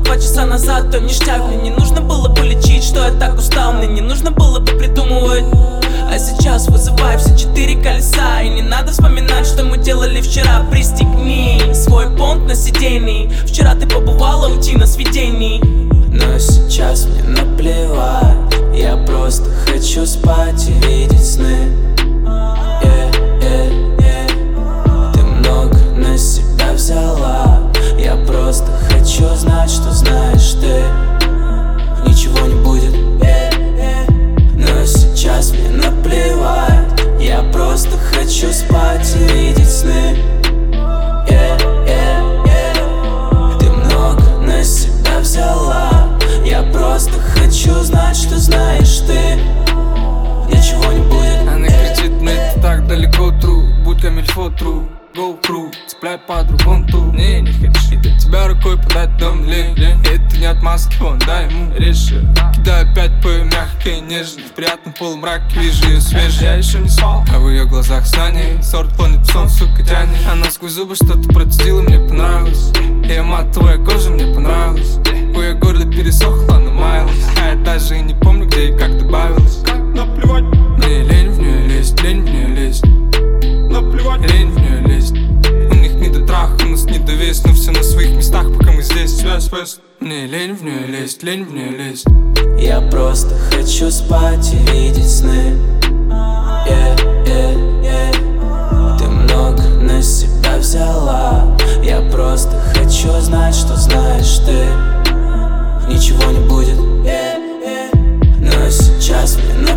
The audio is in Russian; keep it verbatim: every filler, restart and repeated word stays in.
два часа назад, то ништяк. Мне не нужно было бы лечить, что я так устал. Мне не нужно было бы придумывать. А сейчас вызывай все четыре колеса. И не надо вспоминать, что мы делали вчера. Пристегни свой понт на сидении. Вчера ты побывала уйти на свидении. Но сейчас мне наплевать. Я просто хочу спать и видеть сны. yeah, yeah, yeah. Ты много на себя взяла. Я просто хочу знать, что знаешь ты. Ничего не будет. yeah, yeah. Но сейчас мне наплевать. Я просто хочу спать и видеть сны. yeah, yeah, yeah. Ты много на себя взяла. Я просто хочу знать, что знаешь ты. Ничего не будет. Она кричит, мне это так далеко, true. Будь камильфо, true. Go through, цепляй подругу ту. Не, не хочу, и до тебя рукой подать, но мне лень. Это не отмазки, вон, дай ему реши. Кидай опять по мягкой, нежной. В приятном полумраке вижу ее свежей. Я еще не спал, а в ее глазах знания. Сорт планет сон, сука, тянет. Она сквозь зубы что-то процедила, мне понравилось. Ее матовая кожа мне понравилась. У ее горло пересохло, она маялась. А я даже и не помню, где и как добавилась. Наплевать. Мне лень в нее лезть, лень в нее лезть. Наплевать. Лень в нее лезть. У них не до траха, у нас не до вес. Но все на своих местах, пока мы здесь. Связь, связь. Мне лень в нее лезть, лень в нее лезть. Я просто хочу спать и видеть сны. yeah, yeah, yeah. Ты много на себя взяла. Я просто хочу знать, что знаешь ты. Ничего не будет. yeah, yeah. Но сейчас мне